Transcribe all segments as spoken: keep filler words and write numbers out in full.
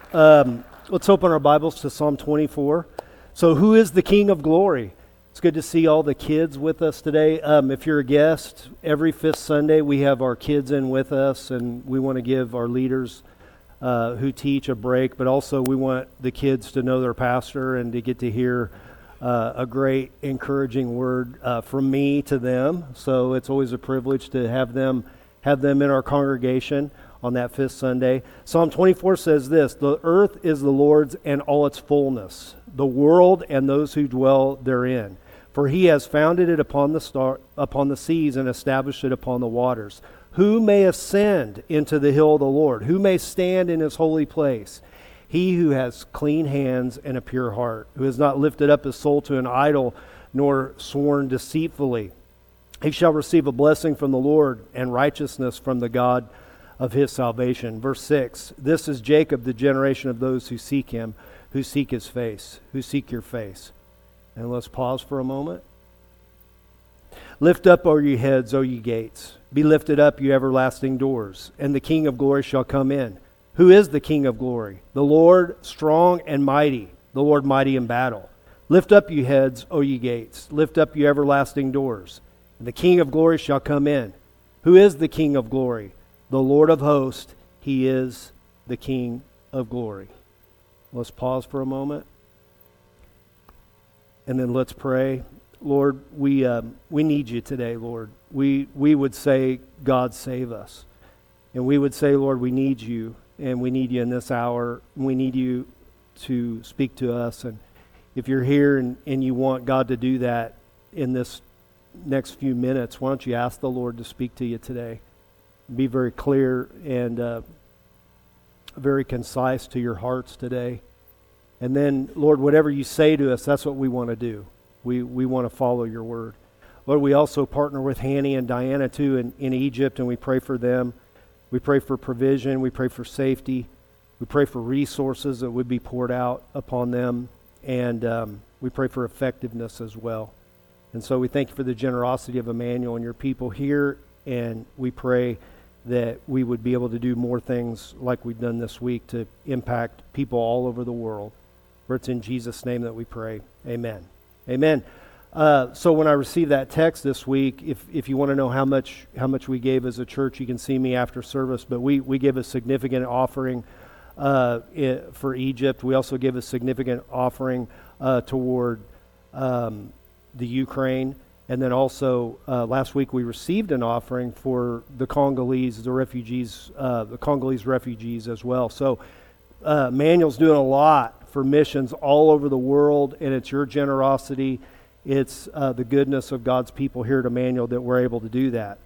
Um, let's open our Bibles to Psalm twenty-four. So who is the King of Glory? It's good to see all the kids with us today. Um, if you're a guest, every fifth Sunday we have our kids in with us, and we want to give our leaders uh, who teach a break, but also we want the kids to know their pastor and to get to hear uh, a great encouraging word uh, from me to them. So it's always a privilege to have them have them in our congregation on that fifth Sunday. Psalm twenty-four says this: "The earth is the Lord's and all its fullness, the world and those who dwell therein. For he has founded it upon the star, upon the seas and established it upon the waters. Who may ascend into the hill of the Lord? Who may stand in his holy place? He who has clean hands and a pure heart, who has not lifted up his soul to an idol, nor sworn deceitfully. He shall receive a blessing from the Lord and righteousness from the God of his salvation." Verse six, "This is Jacob, the generation of those who seek him, who seek his face, who seek your face." And let's pause for a moment. "Lift up, O ye heads, O ye gates. Be lifted up, you everlasting doors, and the King of glory shall come in. Who is the King of glory? The Lord strong and mighty, the Lord mighty in battle. Lift up, you heads, O ye gates. Lift up, you everlasting doors, and the King of glory shall come in. Who is the King of glory? The Lord of hosts, he is the King of glory." Let's pause for a moment. And then let's pray. Lord, we um, we need you today, Lord. We we would say, God, save us. And we would say, Lord, we need you. And we need you in this hour. We need you to speak to us. And if you're here and, and you want God to do that in this next few minutes, why don't you ask the Lord to speak to you today? Be very clear and uh, very concise to your hearts today. And then, Lord, whatever you say to us, that's what we want to do. We we want to follow your word. Lord, we also partner with Hanny and Diana too in, in Egypt, and we pray for them. We pray for provision. We pray for safety. We pray for resources that would be poured out upon them. And um, we pray for effectiveness as well. And so we thank you for the generosity of Emmanuel and your people here. And we pray that we would be able to do more things like we've done this week to impact people all over the world. For it's in Jesus' name that we pray. Amen. Amen. Uh, so when I received that text this week, if if you want to know how much how much we gave as a church, you can see me after service. But we we give a significant offering uh, I- for Egypt. We also give a significant offering uh, toward um, the Ukraine. And then also, uh, last week we received an offering for the Congolese, the refugees, uh, the Congolese refugees as well. So uh, Manuel's doing a lot for missions all over the world, and it's your generosity, it's uh, the goodness of God's people here at Emmanuel that we're able to do that.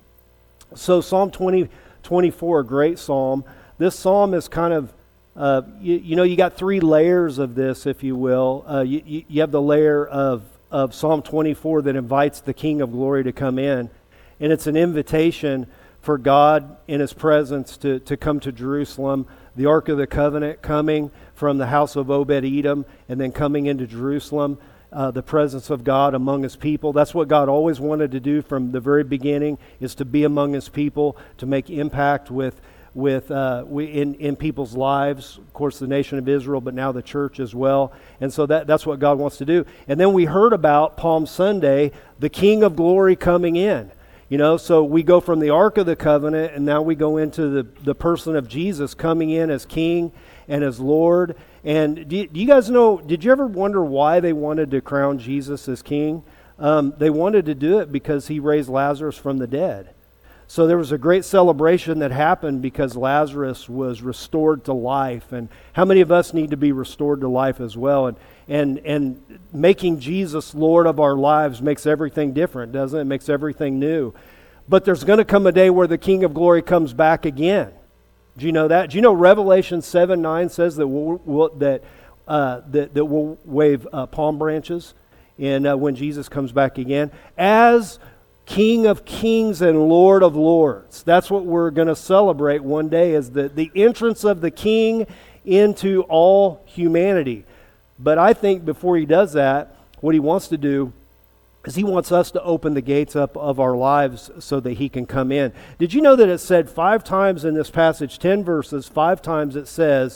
So Psalm twenty, twenty-four, a great psalm. This psalm is kind of, uh, you, you know, you got three layers of this, if you will. Uh, you, you have the layer of of Psalm twenty-four that invites the King of Glory to come in. And it's an invitation for God in his presence to, to come to Jerusalem. The Ark of the Covenant coming from the house of Obed-Edom and then coming into Jerusalem. Uh, the presence of God among his people. That's what God always wanted to do from the very beginning, is to be among his people, to make impact with with uh, we, in, in people's lives, of course the nation of Israel, but now the church as well. And so that that's what God wants to do. And then we heard about Palm Sunday, the King of Glory coming in. You know, so we go from the Ark of the Covenant, and now we go into the, the person of Jesus coming in as King and as Lord. And do you, do you guys know, did you ever wonder why they wanted to crown Jesus as King? Um, they wanted to do it because he raised Lazarus from the dead. So there was a great celebration that happened because Lazarus was restored to life. And how many of us need to be restored to life as well? And and and making Jesus Lord of our lives makes everything different, doesn't it? It makes everything new. But there's going to come a day where the King of Glory comes back again. Do you know that? Do you know Revelation seven nine says that we'll, we'll, that, uh, that that we'll wave uh, palm branches and uh, when Jesus comes back again as King of Kings and Lord of Lords. That's what we're going to celebrate one day, is the, the entrance of the King into all humanity. But I think before he does that, what he wants to do is he wants us to open the gates up of our lives so that he can come in. Did you know that it said five times in this passage, ten verses, five times it says,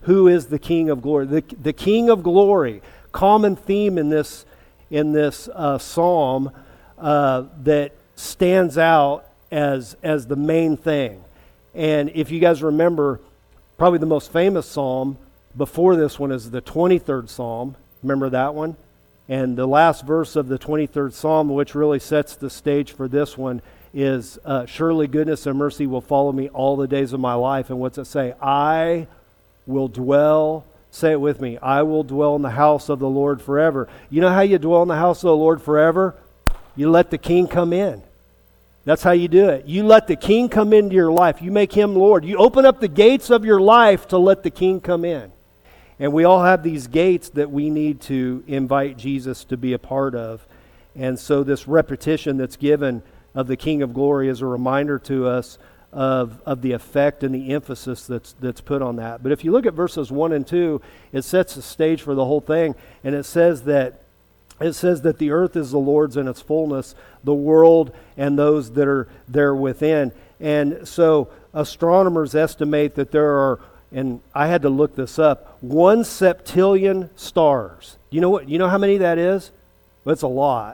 who is the King of glory. The, the King of glory, common theme in this, in this uh, psalm uh, that stands out as, as the main thing. And if you guys remember, probably the most famous psalm before this one is the twenty-third Psalm. Remember that one? And the last verse of the twenty-third Psalm, which really sets the stage for this one, is uh, surely goodness and mercy will follow me all the days of my life. And what's it say? I will dwell, say it with me, I will dwell in the house of the Lord forever. You know how you dwell in the house of the Lord forever? You let the King come in. That's how you do it. You let the King come into your life. You make Him Lord. You open up the gates of your life to let the King come in. And we all have these gates that we need to invite Jesus to be a part of. And so this repetition that's given of the King of Glory is a reminder to us of, of the effect and the emphasis that's that's put on that. But if you look at verses one and two, it sets the stage for the whole thing. And it says that it says that the earth is the Lord's in its fullness, the world and those that are there within. And so astronomers estimate that there are, and I had to look this up, one septillion stars. You know what? You know how many that is? Well, it's a lot.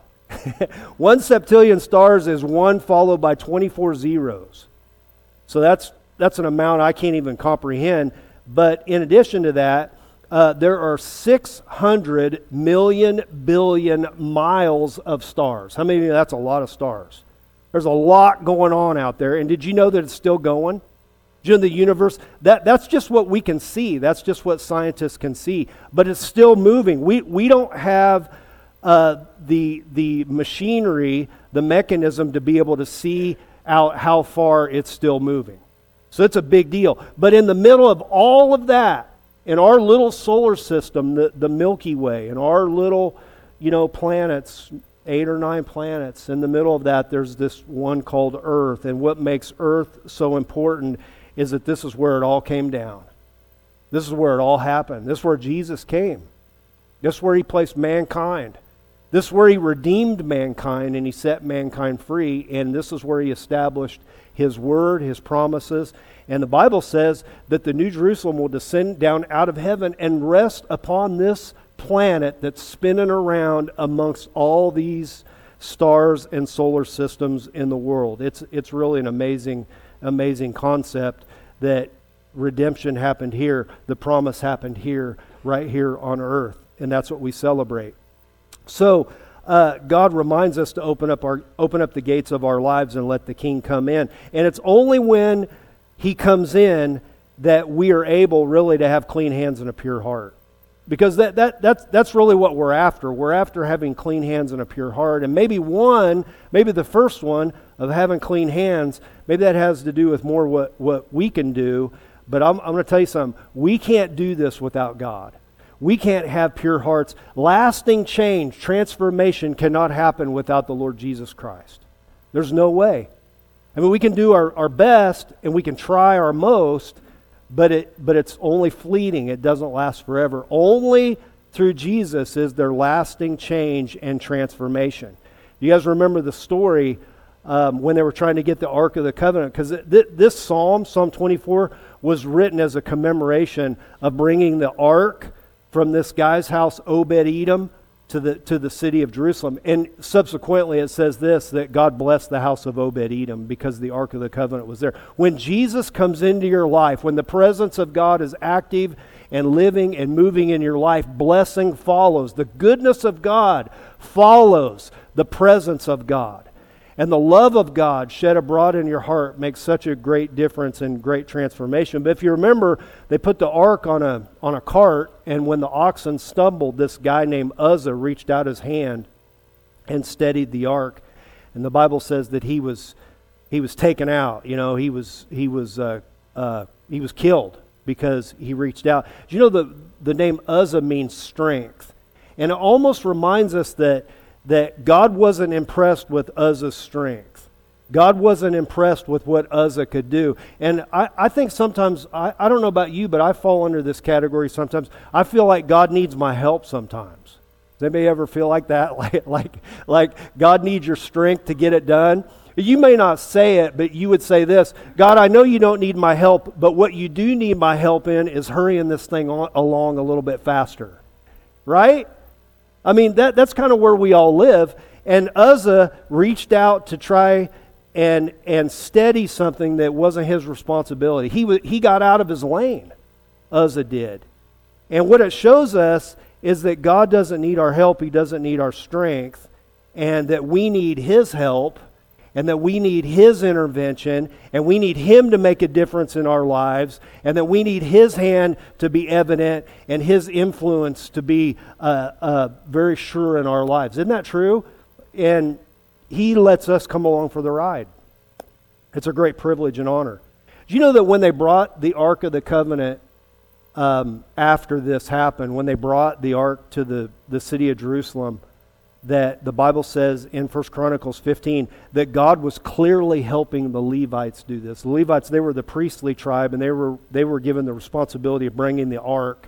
One septillion stars is one followed by twenty-four zeros. So that's that's an amount I can't even comprehend. But in addition to that, uh, there are six hundred million billion miles of stars. How many of you? That's a lot of stars. There's a lot going on out there. And did you know that it's still going? Did you know the universe, that, that's just what we can see. That's just what scientists can see. But it's still moving. We we don't have uh, the the machinery, the mechanism to be able to see out how far it's still moving. So it's a big deal. But in the middle of all of that, in our little solar system, the, the Milky Way, in our little, you know, planets, eight or nine planets, in the middle of that, there's this one called Earth. And what makes Earth so important is that this is where it all came down. This is where it all happened. This is where Jesus came. This is where He placed mankind. This is where He redeemed mankind and He set mankind free. And this is where He established His word, His promises. And the Bible says that the New Jerusalem will descend down out of heaven and rest upon this planet that's spinning around amongst all these stars and solar systems in the world. It's it's really an amazing, amazing concept that redemption happened here, the promise happened here, right here on earth. And that's what we celebrate. So uh, God reminds us to open up our open up the gates of our lives and let the King come in. And it's only when He comes in that we are able really to have clean hands and a pure heart. Because that, that that's that's really what we're after. We're after having clean hands and a pure heart. And maybe one, maybe the first one of having clean hands, maybe that has to do with more what, what we can do. But I'm, I'm going to tell you something. We can't do this without God. We can't have pure hearts. Lasting change, transformation cannot happen without the Lord Jesus Christ. There's no way. I mean, we can do our, our best and we can try our most, but it but it's only fleeting. It doesn't last forever. Only through Jesus is there lasting change and transformation. You guys remember the story um, when they were trying to get the Ark of the Covenant? Because th- this psalm, Psalm twenty-four, was written as a commemoration of bringing the Ark from this guy's house, Obed-Edom, to the to the city of Jerusalem. And subsequently it says this, that God blessed the house of Obed-Edom because the Ark of the Covenant was there. When Jesus comes into your life, when the presence of God is active and living and moving in your life, blessing follows. The goodness of God follows the presence of God. And the love of God shed abroad in your heart makes such a great difference and great transformation. But if you remember, they put the ark on a on a cart, and when the oxen stumbled, this guy named Uzzah reached out his hand and steadied the ark. And the Bible says that he was he was taken out. You know, he was he was uh, uh, he was killed because he reached out. Do you know the the name Uzzah means strength, and it almost reminds us that. that God wasn't impressed with Uzzah's strength. God wasn't impressed with what Uzzah could do. And I, I think sometimes, I, I don't know about you, but I fall under this category sometimes. I feel like God needs my help sometimes. Does anybody ever feel like that? Like, like, like God needs your strength to get it done? You may not say it, but you would say this: God, I know you don't need my help, but what you do need my help in is hurrying this thing on, along a little bit faster. Right? I mean, that that's kind of where we all live. And Uzzah reached out to try and and steady something that wasn't his responsibility. He was, he got out of his lane. Uzzah did. And what it shows us is that God doesn't need our help. He doesn't need our strength. And that we need His help. And that we need His intervention. And we need Him to make a difference in our lives. And that we need His hand to be evident. And His influence to be uh, uh, very sure in our lives. Isn't that true? And He lets us come along for the ride. It's a great privilege and honor. Do you know that when they brought the Ark of the Covenant um, after this happened, when they brought the Ark to the, the city of Jerusalem, that the Bible says in First Chronicles fifteen that God was clearly helping the Levites do this. The Levites, they were the priestly tribe, and they were they were given the responsibility of bringing the Ark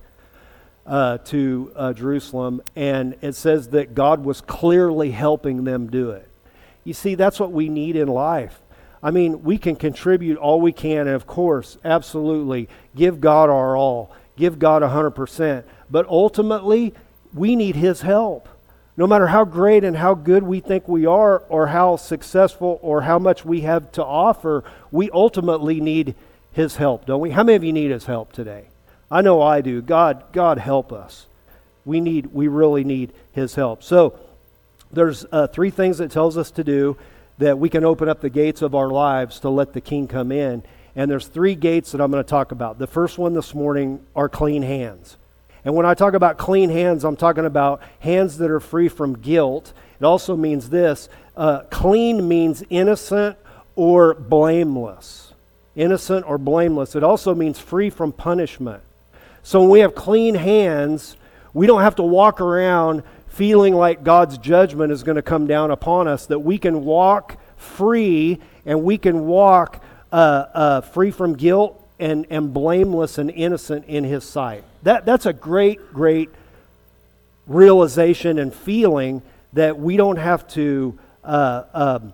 uh, to uh, Jerusalem, and it says that God was clearly helping them do it. You see, that's what we need in life. I mean, we can contribute all we can, and of course, absolutely, give God our all. Give God one hundred percent. But ultimately, we need His help. No matter how great and how good we think we are, or how successful or how much we have to offer, we ultimately need His help, don't we? How many of you need His help today? I know I do. God, God help us. We need, we really need His help. So, there's uh, three things it tells us to do that we can open up the gates of our lives to let the King come in. And there's three gates that I'm going to talk about. The first one this morning are clean hands. And when I talk about clean hands, I'm talking about hands that are free from guilt. It also means this. Uh, clean means innocent or blameless. Innocent or blameless. It also means free from punishment. So when we have clean hands, we don't have to walk around feeling like God's judgment is going to come down upon us, that we can walk free and we can walk uh, uh, free from guilt and, and blameless and innocent in His sight. That That's a great, great realization and feeling that we don't have to uh, um,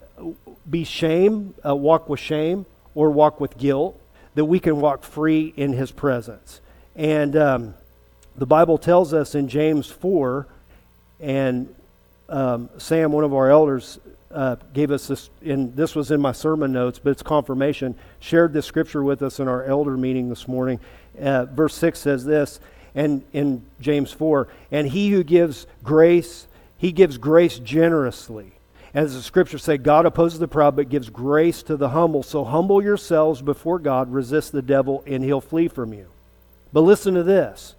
be shame, uh, walk with shame or walk with guilt, that we can walk free in His presence. And um, the Bible tells us in James four, and um, Sam, one of our elders, uh, gave us this, and this was in my sermon notes, but it's confirmation, shared this scripture with us in our elder meeting this morning. Uh, verse six says this, and in James four, and he who gives grace, he gives grace generously. As the scriptures say, God opposes the proud, but gives grace to the humble. So humble yourselves before God, resist the devil, and he'll flee from you. But listen to this.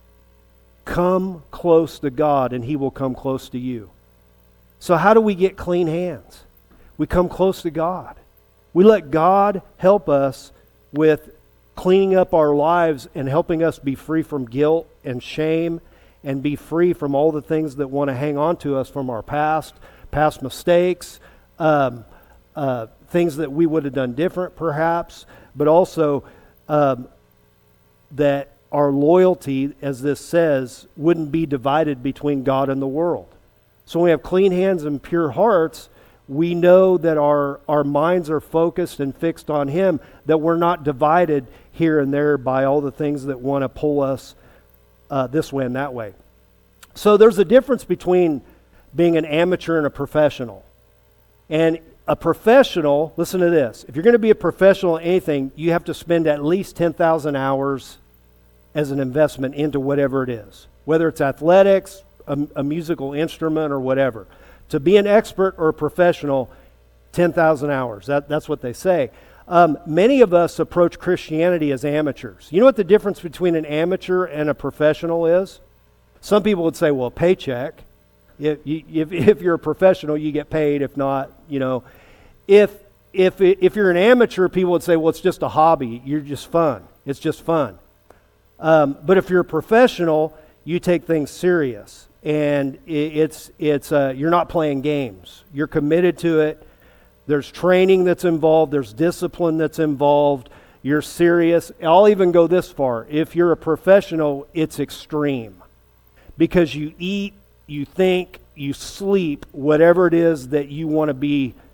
Come close to God, and He will come close to you. So how do we get clean hands? We come close to God. We let God help us with cleaning up our lives and helping us be free from guilt and shame and be free from all the things that want to hang on to us from our past, past mistakes, um, uh, things that we would have done different perhaps, but also um, that our loyalty, as this says, wouldn't be divided between God and the world. So when we have clean hands and pure hearts, we know that our, our minds are focused and fixed on Him, that we're not divided here and there by all the things that want to pull us uh, this way and that way. So there's a difference between being an amateur and a professional. And a professional, listen to this, if you're going to be a professional in anything, you have to spend at least ten thousand hours as an investment into whatever it is, whether it's athletics, a, a musical instrument, or whatever. To be an expert or a professional, ten thousand hours. That, that's what they say. Um, many of us approach Christianity as amateurs. You know what the difference between an amateur and a professional is? Some people would say, well, paycheck. If, you, if, if you're a professional, you get paid. If not, you know. If, if, if you're an amateur, people would say, well, it's just a hobby. You're just fun. It's just fun. Um, but if you're a professional, you take things serious, and it, it's it's uh, you're not playing games. You're committed to it. There's training that's involved. There's discipline that's involved. You're serious. I'll even go this far. If you're a professional, it's extreme, because you eat, you think, you sleep, whatever it is that you want to be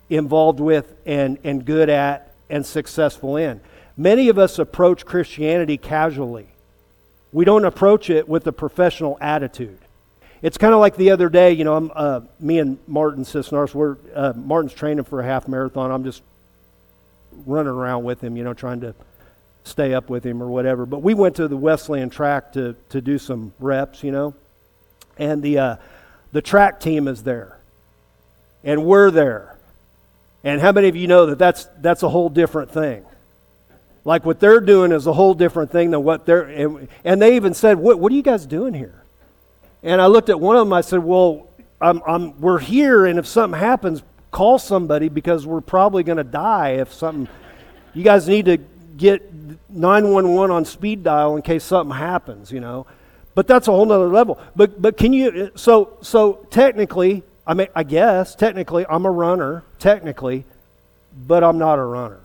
involved with and, and good at and successful in. Many of us approach Christianity casually. We don't approach it with a professional attitude. It's kind of like the other day, you know, I'm, uh, me and Martin Cisneros, we're, uh, Martin's training for a half marathon. I'm just running around with him, you know, trying to stay up with him or whatever. But we went to the Wesleyan track to, to do some reps, you know. And the uh, the track team is there. And we're there. And how many of you know that that's, that's a whole different thing? Like what they're doing is a whole different thing than what they're... And, and they even said, what, what are you guys doing here? And I looked at one of them, I said, well, I'm, I'm, we're here, and if something happens, call somebody because we're probably going to die if something... You guys need to get nine one one on speed dial in case something happens, you know. But that's a whole nother level. But but can you... So, so technically, I mean, I guess, technically, I'm a runner, technically, but I'm not a runner.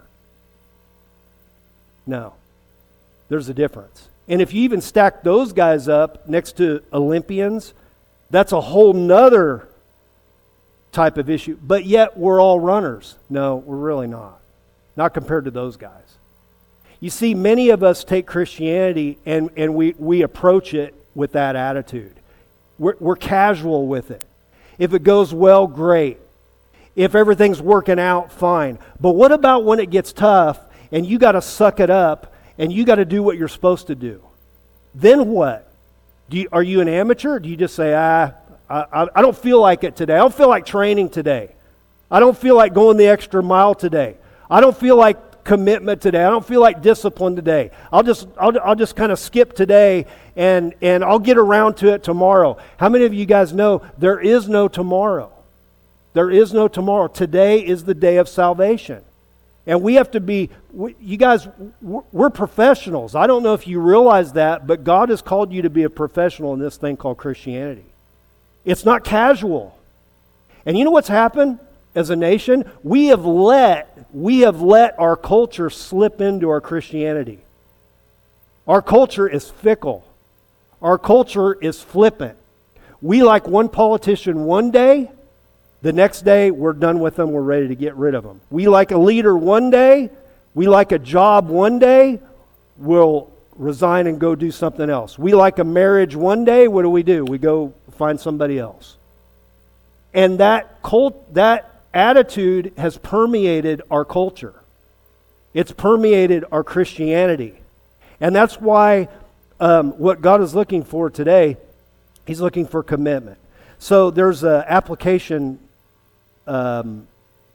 No. There's a difference. And if you even stack those guys up next to Olympians, that's a whole nother type of issue. But yet we're all runners. No, we're really not. Not compared to those guys. You see, many of us take Christianity and, and we, we approach it with that attitude. We're, we're casual with it. If it goes well, great. If everything's working out, fine. But what about when it gets tough and you got to suck it up and you got to do what you're supposed to do? Then what? Do you, are you an amateur? Or do you just say, ah, I, I don't feel like it today. I don't feel like training today. I don't feel like going the extra mile today. I don't feel like commitment today. I don't feel like discipline today. I'll just I'll, I'll just kind of skip today and, and I'll get around to it tomorrow. How many of you guys know there is no tomorrow? There is no tomorrow. Today is the day of salvation. And we have to be, we, you guys, we're professionals. I don't know if you realize that, but God has called you to be a professional in this thing called Christianity. It's not casual. And you know what's happened as a nation? We have let, we have let our culture slip into our Christianity. Our culture is fickle. Our culture is flippant. We like one politician one day, the next day, we're done with them. We're ready to get rid of them. We like a leader one day. We like a job one day. We'll resign and go do something else. We like a marriage one day. What do we do? We go find somebody else. And that cult, that attitude has permeated our culture. It's permeated our Christianity. And that's why um, what God is looking for today, He's looking for commitment. So there's an application Um,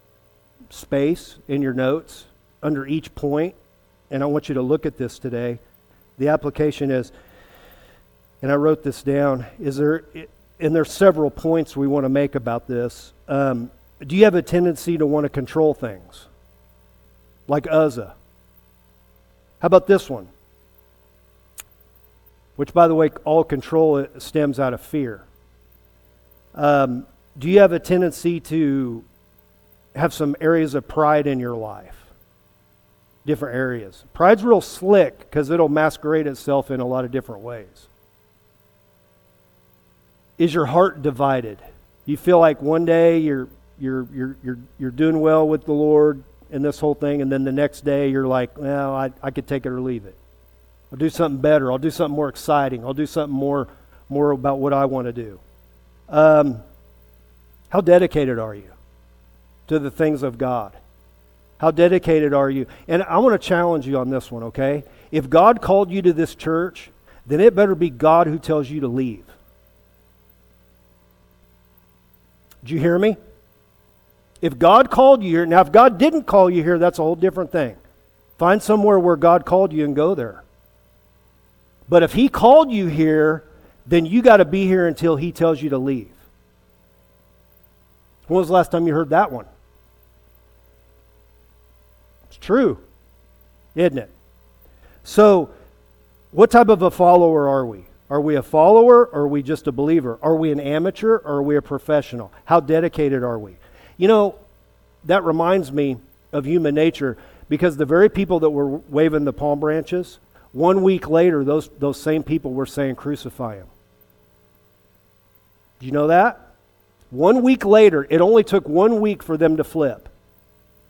space in your notes under each point, and I want you to look at this today. The application is, and I wrote this down, is there, and there's several points we want to make about this. Um, do you have a tendency to want to control things? Like Uzzah. How about this one? Which, by the way, all control stems out of fear. Um, Do you have a tendency to have some areas of pride in your life? Different areas. Pride's real slick because it'll masquerade itself in a lot of different ways. Is your heart divided? You feel like one day you're you're you're you're you're doing well with the Lord and this whole thing, and then the next day you're like, well, I I could take it or leave it. I'll do something better. I'll do something more exciting. I'll do something more more about what I want to do. Um. How dedicated are you to the things of God? How dedicated are you? And I want to challenge you on this one, okay? If God called you to this church, then it better be God who tells you to leave. Did you hear me? If God called you here, now if God didn't call you here, that's a whole different thing. Find somewhere where God called you and go there. But if He called you here, then you got to be here until He tells you to leave. When was the last time you heard that one? It's true, isn't it? So, what type of a follower are we? Are we a follower or are we just a believer? Are we an amateur or are we a professional? How dedicated are we? You know, that reminds me of human nature because the very people that were waving the palm branches, one week later, those, those same people were saying, crucify Him. Do you know that? One week later, it only took one week for them to flip.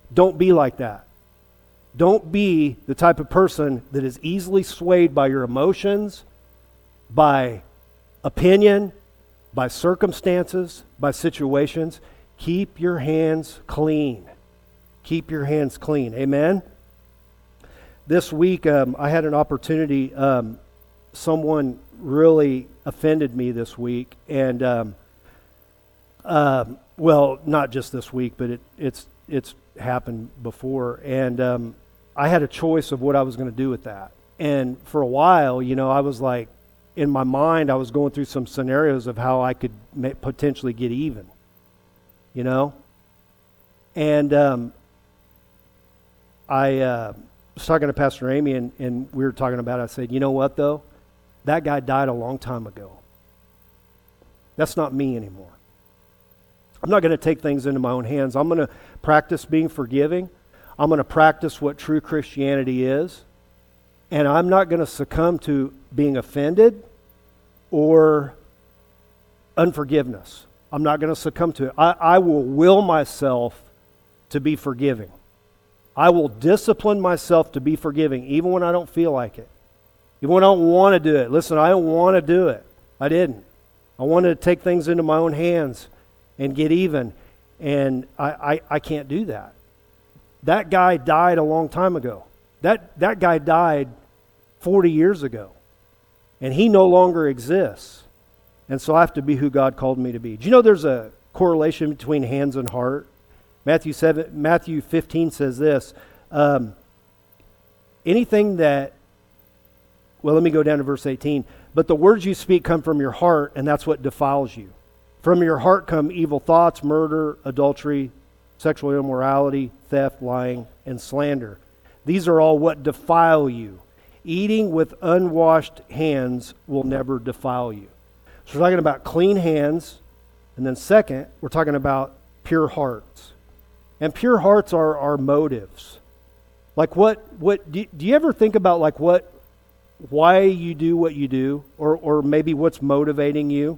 Don't be like that. Don't be the type of person that is easily swayed by your emotions, by opinion, by circumstances, by situations. Keep your hands clean. Keep your hands clean. Amen? This week, um, I had an opportunity. Um, someone really offended me this week. And, um, uh, well, not just this week, but it, it's it's happened before. And um, I had a choice of what I was going to do with that. And for a while, you know, I was like, in my mind, I was going through some scenarios of how I could may, potentially get even, you know? And um, I uh, was talking to Pastor Amy, and, and we were talking about it. I said, you know what, though? That guy died a long time ago. That's not me anymore. I'm not going to take things into my own hands. I'm going to practice being forgiving. I'm going to practice what true Christianity is. And I'm not going to succumb to being offended or unforgiveness. I'm not going to succumb to it. I, I will will myself to be forgiving. I will discipline myself to be forgiving, even when I don't feel like it. Even when I don't want to do it. Listen, I don't want to do it. I didn't. I wanted to take things into my own hands and get even. And I, I, I can't do that. That guy died a long time ago. That, that guy died forty years ago. And he no longer exists. And so I have to be who God called me to be. Do you know there's a correlation between hands and heart? Matthew seven, Matthew fifteen says this. Um, anything that, well, let me go down to verse eighteen. But the words you speak come from your heart, and that's what defiles you. From your heart come evil thoughts, murder, adultery, sexual immorality, theft, lying, and slander. These are all what defile you. Eating with unwashed hands will never defile you. So we're talking about clean hands, and then second, we're talking about pure hearts. And pure hearts are our motives. Like what, what do, do you ever think about like what, why you do what you do, or, or maybe what's motivating you?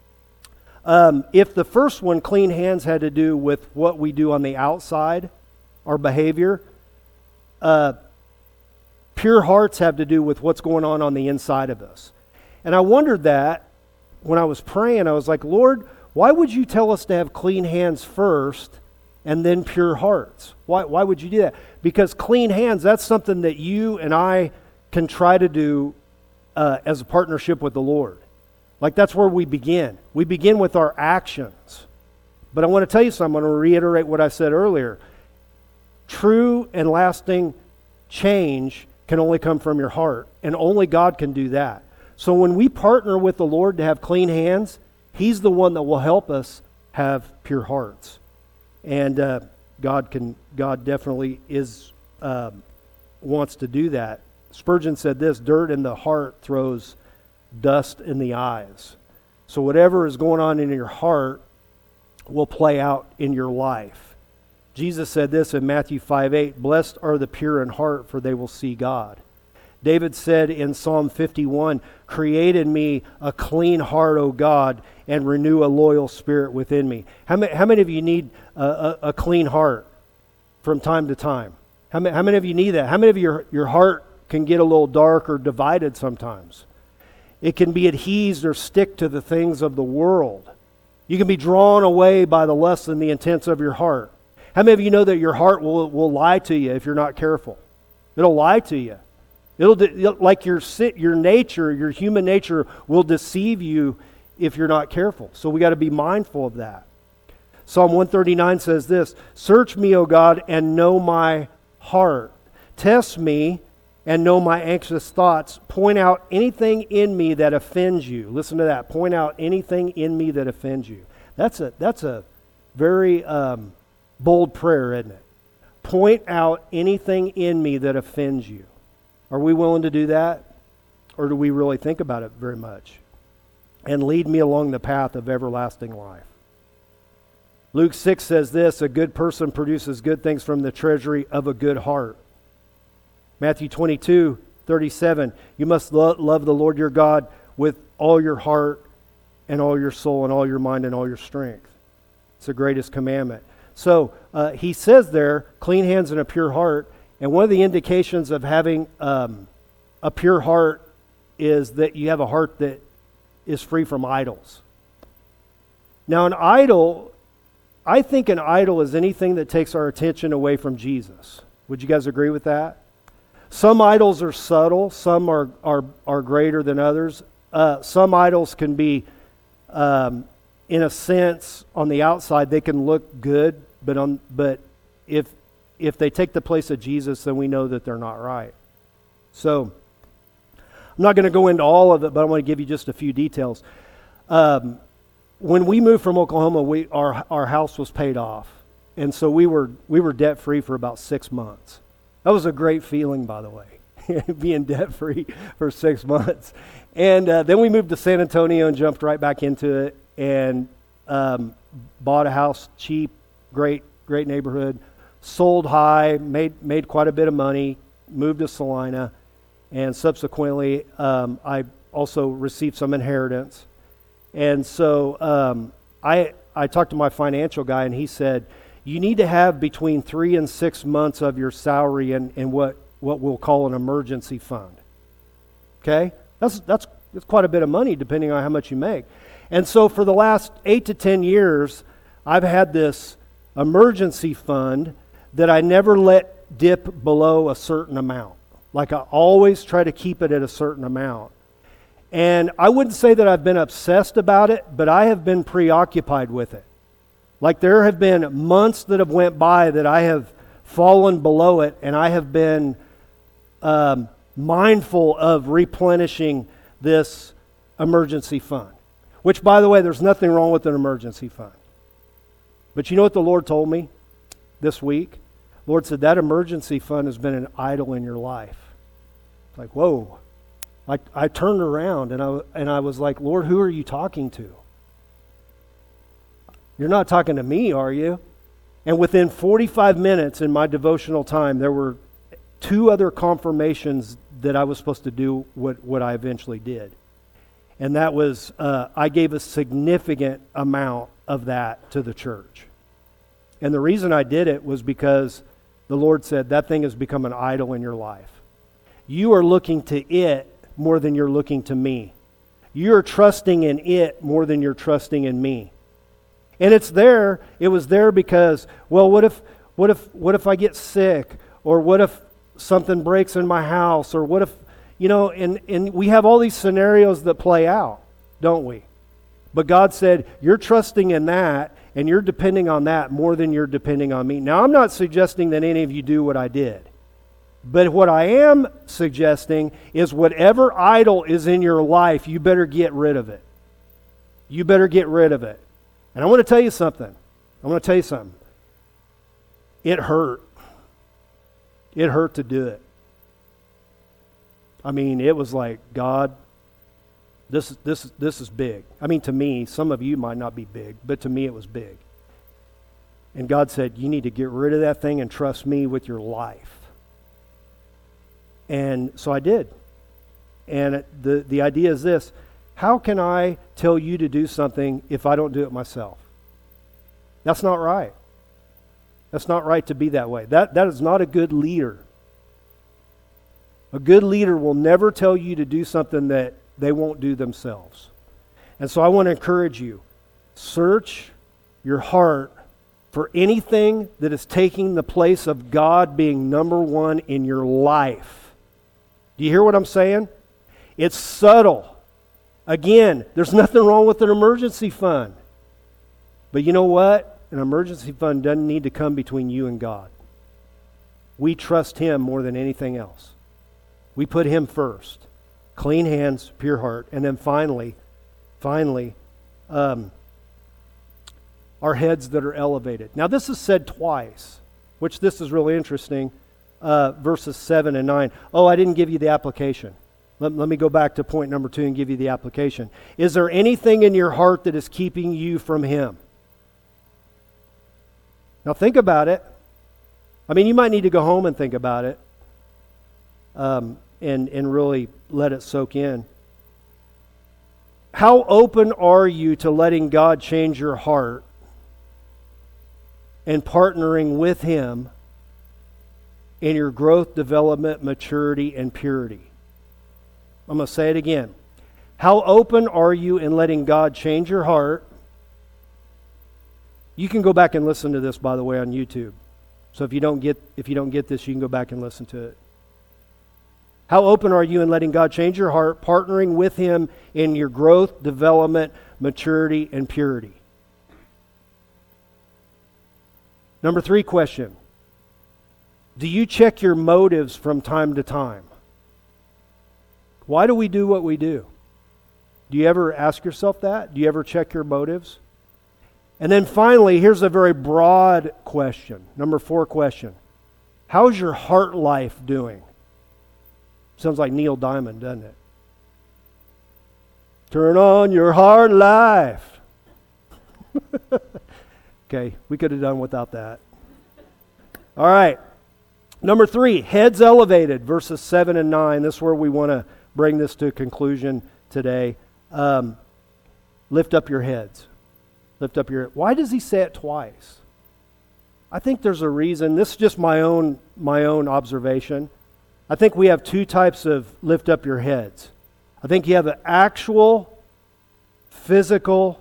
Um, if the first one, clean hands, had to do with what we do on the outside, our behavior, uh, pure hearts have to do with what's going on on the inside of us. And I wondered that when I was praying. I was like, Lord, why would you tell us to have clean hands first and then pure hearts? Why, why would you do that? Because clean hands, that's something that you and I can try to do uh, as a partnership with the Lord. Like that's where we begin. We begin with our actions. But I want to tell you something. I'm going to reiterate what I said earlier. True and lasting change can only come from your heart, and only God can do that. So when we partner with the Lord to have clean hands, He's the one that will help us have pure hearts. And uh, God can. God definitely is um, wants to do that. Spurgeon said this: dirt in the heart throws dust in the eyes. So whatever is going on in your heart will play out in your life. Jesus said this in Matthew five eight, blessed are the pure in heart, for they will see God. David said in Psalm fifty-one, create in me a clean heart, O God, and renew a loyal spirit within me. How many, how many of you need a, a, a clean heart from time to time? How many, how many of you need that? How many of your, your heart can get a little dark or divided sometimes? It can be adhesed or stick to the things of the world. You can be drawn away by the lust and the intents of your heart. How many of you know that your heart will, will lie to you if you're not careful? It'll lie to you. It'll de- like your your nature, your human nature will deceive you if you're not careful. So we got to be mindful of that. Psalm one thirty-nine says this, search me, O God, and know my heart. Test me and know my anxious thoughts. Point out anything in me that offends you. Listen to that. Point out anything in me that offends you. That's a that's a very um, bold prayer, isn't it? Point out anything in me that offends you. Are we willing to do that? Or do we really think about it very much? And lead me along the path of everlasting life. Luke six says this, a good person produces good things from the treasury of a good heart. Matthew twenty-two thirty-seven, you must lo- love the Lord your God with all your heart and all your soul and all your mind and all your strength. It's the greatest commandment. So uh, he says there, clean hands and a pure heart. And one of the indications of having um, a pure heart is that you have a heart that is free from idols. Now, an idol, I think an idol is anything that takes our attention away from Jesus. Would you guys agree with that? Some idols are subtle. Some are are, are greater than others. Uh, some idols can be, um, in a sense, on the outside, they can look good, but on but if if they take the place of Jesus, then we know that they're not right. So, I'm not going to go into all of it, but I want to give you just a few details. Um, when we moved from Oklahoma, we our our house was paid off, and so we were we were debt free for about six months. That was a great feeling, by the way, being debt free for six months. And uh, then we moved to San Antonio and jumped right back into it, and um, bought a house cheap, great great neighborhood, sold high, made made quite a bit of money, moved to Salina. And subsequently, um, I also received some inheritance. And so um, I I talked to my financial guy, and he said, you need to have between three and six months of your salary in, in what, what we'll call an emergency fund. Okay? That's, that's, that's quite a bit of money, depending on how much you make. And so for the last eight to ten years, I've had this emergency fund that I never let dip below a certain amount. Like I always try to keep it at a certain amount. And I wouldn't say that I've been obsessed about it, but I have been preoccupied with it. Like there have been months that have went by that I have fallen below it, and I have been um, mindful of replenishing this emergency fund. Which, by the way, there's nothing wrong with an emergency fund. But you know what the Lord told me this week? The Lord said, that emergency fund has been an idol in your life. Like, whoa. Like I turned around and I and I was like, Lord, who are you talking to? You're not talking to me, are you? And within forty-five minutes in my devotional time, there were two other confirmations that I was supposed to do what, what I eventually did. And that was, uh, I gave a significant amount of that to the church. And the reason I did it was because the Lord said, that thing has become an idol in your life. You are looking to it more than you're looking to me. You're trusting in it more than you're trusting in me. And it's there, it was there because, well, what if what if what if I get sick? Or what if something breaks in my house? Or what if, you know, and, and we have all these scenarios that play out, don't we? But God said, you're trusting in that, and you're depending on that more than you're depending on me. Now, I'm not suggesting that any of you do what I did. But what I am suggesting is whatever idol is in your life, you better get rid of it. You better get rid of it. And I want to tell you something. I want to tell you something. It hurt. It hurt to do it. I mean, it was like, God, this, this, this is big. I mean, to me, some of you might not be big, but to me it was big. And God said, you need to get rid of that thing and trust me with your life. And so I did. And the, the idea is this: how can I tell you to do something if I don't do it myself? That's not right. That's not right to be that way. That, that is not a good leader. A good leader will never tell you to do something that they won't do themselves. And so I want to encourage you, search your heart for anything that is taking the place of God being number one in your life. Do you hear what I'm saying? It's subtle. Again, there's nothing wrong with an emergency fund. But you know what? An emergency fund doesn't need to come between you and God. We trust Him more than anything else. We put Him first. Clean hands, pure heart. And then finally, finally, um, our heads that are elevated. Now this is said twice, which this is really interesting. Uh, verses seven and nine. Oh, I didn't give you the application. Let, let me go back to point number two and give you the application. Is there anything in your heart that is keeping you from Him? Now think about it. I mean, you might need to go home and think about it um, and, and really let it soak in. How open are you to letting God change your heart and partnering with Him in your growth, development, maturity, and purity. I'm going to say it again. How open are you in letting God change your heart? You can go back and listen to this, by the way, on YouTube. So if you don't get if you don't get this, you can go back and listen to it. How open are you in letting God change your heart, partnering with Him in your growth, development, maturity, and purity? Number three question. Do you check your motives from time to time? Why do we do what we do? Do you ever ask yourself that? Do you ever check your motives? And then finally, here's a very broad question. Number four question. How's your heart life doing? Sounds like Neil Diamond, doesn't it? Turn on your heart life. Okay, we could have done without that. All right. Number three, heads elevated, verses seven and nine. This is where we want to bring this to a conclusion today. Um, lift up your heads. Lift up your... Why does he say it twice? I think there's a reason. This is just my own my own observation. I think we have two types of lift up your heads. I think you have an actual, physical,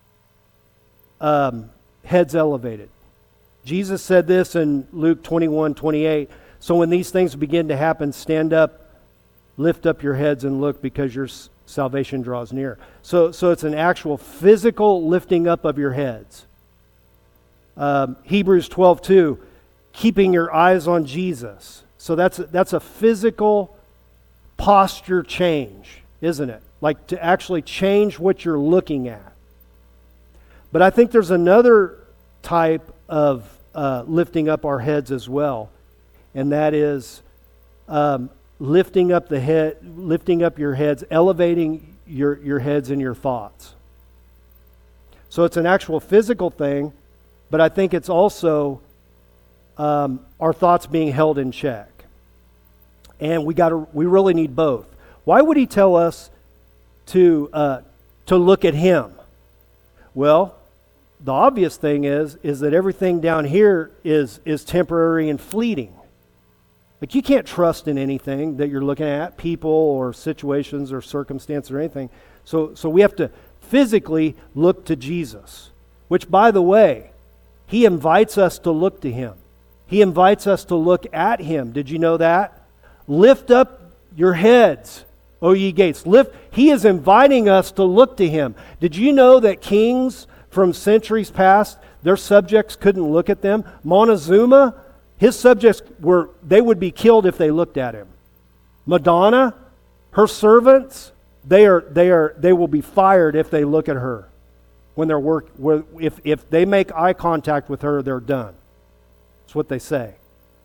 um, heads elevated. Jesus said this in Luke twenty-one twenty-eight. So when these things begin to happen, stand up, lift up your heads and look, because your s- salvation draws near. So, so it's an actual physical lifting up of your heads. Um, Hebrews twelve two, keeping your eyes on Jesus. So that's a, that's a physical posture change, isn't it? Like to actually change what you're looking at. But I think there's another type of uh, lifting up our heads as well, and that is um, lifting up the head, lifting up your heads, elevating your your heads and your thoughts. So it's an actual physical thing, but I think it's also um, our thoughts being held in check. And we got to, we really need both. Why would he tell us to uh, to look at Him? Well, the obvious thing is is that everything down here is is temporary and fleeting. Like you can't trust in anything that you're looking at, people or situations or circumstances or anything. So so we have to physically look to Jesus, which, by the way, He invites us to look to Him. He invites us to look at Him. Did you know that? Lift up your heads, O ye gates. Lift. He is inviting us to look to Him. Did you know that kings from centuries past, their subjects couldn't look at them? Montezuma, his subjects were, they would be killed if they looked at him. Madonna, her servants, they are they are they will be fired if they look at her. When they're work, if if they make eye contact with her, they're done. That's what they say.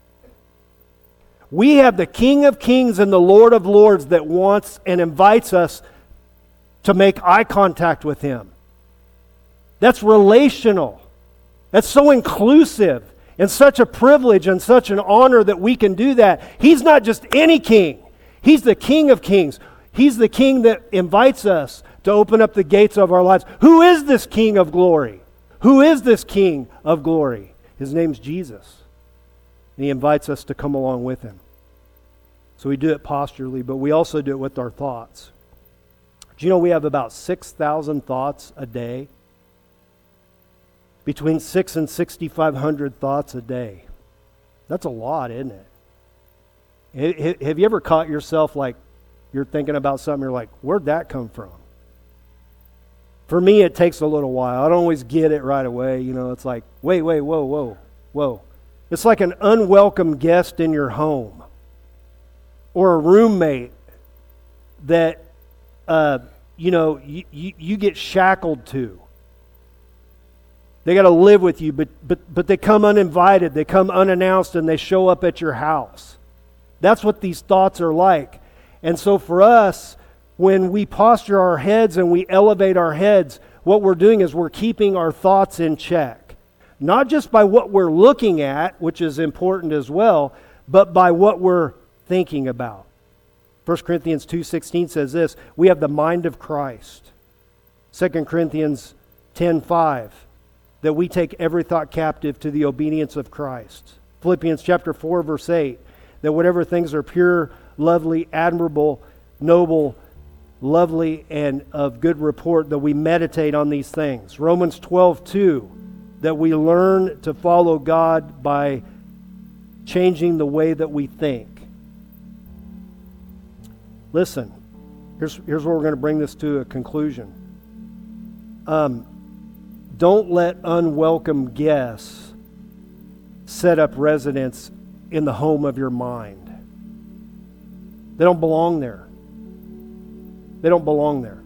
We have the King of Kings and the Lord of Lords that wants and invites us to make eye contact with Him. That's relational. That's so inclusive and such a privilege and such an honor that we can do that. He's not just any king. He's the King of Kings. He's the King that invites us to open up the gates of our lives. Who is this King of glory? Who is this King of glory? His name's Jesus. And He invites us to come along with Him. So we do it posturally, but we also do it with our thoughts. Do you know we have about six thousand thoughts a day? Between six and sixty-five hundred thoughts a day. That's a lot, isn't it? Have you ever caught yourself like you're thinking about something, you're like, where'd that come from? For me, it takes a little while. I don't always get it right away. You know, it's like, wait, wait, whoa, whoa, whoa. It's like an unwelcome guest in your home, or a roommate that, uh, you know, you, you, you get shackled to. They got to live with you, but, but, but they come uninvited, they come unannounced, and they show up at your house. That's what these thoughts are like. And so for us, when we posture our heads and we elevate our heads, what we're doing is we're keeping our thoughts in check. Not just by what we're looking at, which is important as well, but by what we're thinking about. First Corinthians two sixteen says this, we have the mind of Christ. Second Corinthians ten five, that we take every thought captive to the obedience of Christ. Philippians chapter four, verse eight, that whatever things are pure, lovely, admirable, noble, lovely, and of good report, that we meditate on these things. Romans twelve two, that we learn to follow God by changing the way that we think. Listen, here's, here's where we're going to bring this to a conclusion. Um, don't let unwelcome guests set up residence in the home of your mind. They don't belong there. They don't belong there.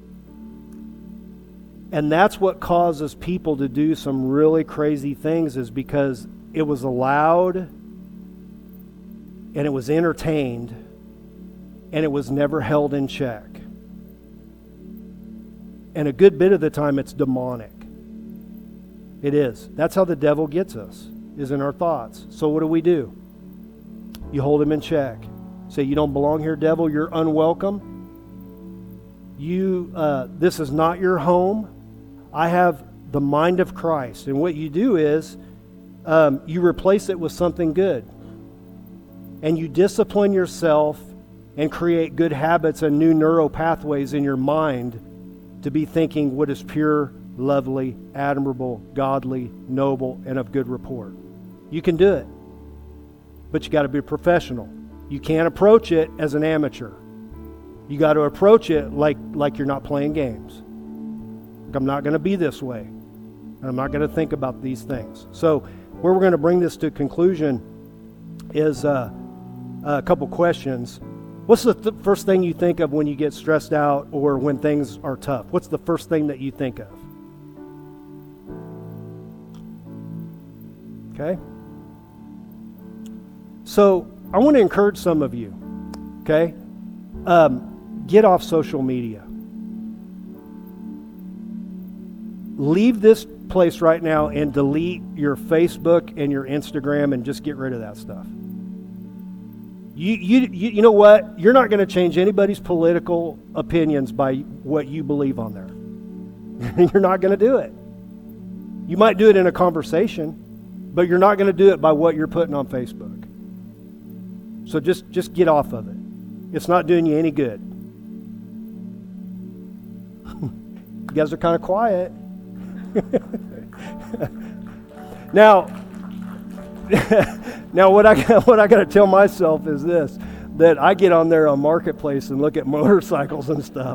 And that's what causes people to do some really crazy things, is because it was allowed and it was entertained and it was never held in check. And a good bit of the time it's demonic. It is. That's how the devil gets us, is in our thoughts. So what do we do? You hold him in check. Say, you don't belong here, devil. You're unwelcome. You, uh, this is not your home. I have the mind of Christ. And what you do is um, you replace it with something good. And you discipline yourself and create good habits and new neural pathways in your mind to be thinking what is pure, lovely, admirable, godly, noble, and of good report. You can do it. But you got to be a professional. You can't approach it as an amateur. You got to approach it like, like you're not playing games. Like, I'm not going to be this way. I'm not going to think about these things. So where we're going to bring this to conclusion is uh, a couple questions. What's the th- first thing you think of when you get stressed out or when things are tough? What's the first thing that you think of? Okay? So I want to encourage some of you, okay? Um, get off social media. Leave this place right now and delete your Facebook and your Instagram and just get rid of that stuff. You, you, you, you know what? You're not going to change anybody's political opinions by what you believe on there. You're not going to do it. You might do it in a conversation, but you're not going to do it by what you're putting on Facebook. So just, just get off of it. It's not doing you any good. You guys are kind of quiet. Now, now what I what I got to tell myself is this: that I get on there on Marketplace and look at motorcycles and stuff.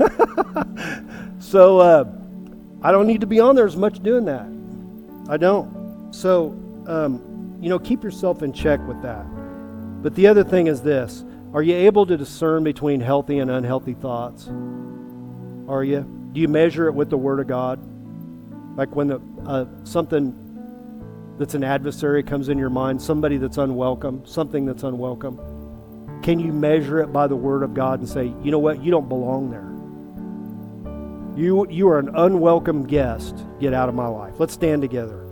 So uh, I don't need to be on there as much doing that. I don't. So um, you know, keep yourself in check with that. But the other thing is this: are you able to discern between healthy and unhealthy thoughts? Are you? Do you measure it with the Word of God? Like when the, uh, something that's an adversary comes in your mind, somebody that's unwelcome, something that's unwelcome, can you measure it by the Word of God and say, you know what, you don't belong there. You, you are an unwelcome guest. Get out of my life. Let's stand together.